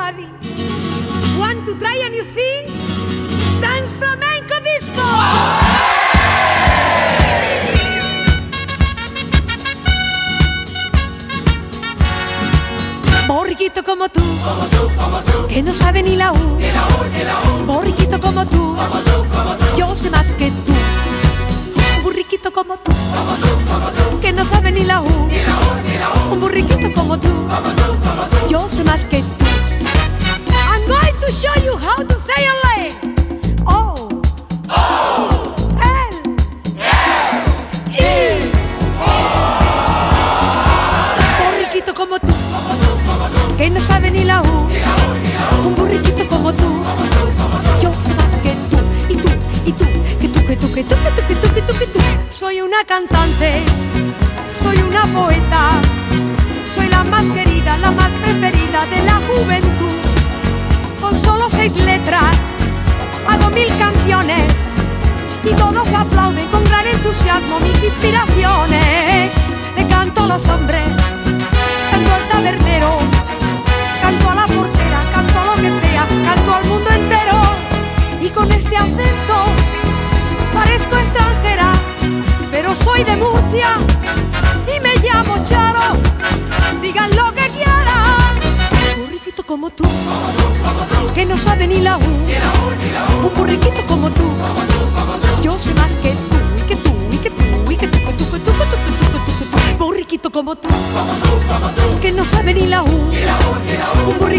everybody. Want to try a new thing? Dance flamenco disco! Borriquito como tú, que no sabe ni la U. Borriquito como tú, yo sé más que tú. Un burriquito como tú, que no sabe ni la U. Un burriquito como tú, yo sé más que tú. I'm going to show you how to say a leg. O, L, I. Borriquito como tú, que no sabe ni la U. Un burriquito como tú, yo sé más que tú. Y tú, y tú, que tú, que tú, que tú, que tú, que tú, que tú, que tú. Soy una cantante, soy una poeta, soy la más querida, la más preferida de la juventud. Con solo 6 letras hago 1000 canciones y todos aplauden con gran entusiasmo mis inspiraciones. Le canto a los hombres, canto al tabernero, canto a la portera, canto a lo que sea, canto al mundo entero. Y con este acento parezco extranjera, pero soy de Murcia y me llamo Charo. Digan lo que quieran. Un burriquito como tú, que no sabe ni la U. Un burriquito como tú, yo sé más que tú, y que tú, y que tú, y que tú, que tú, que tú, que tú, que tú, que tú, que tú. Burriquito como tú, que no sabe ni la U. Un burriquito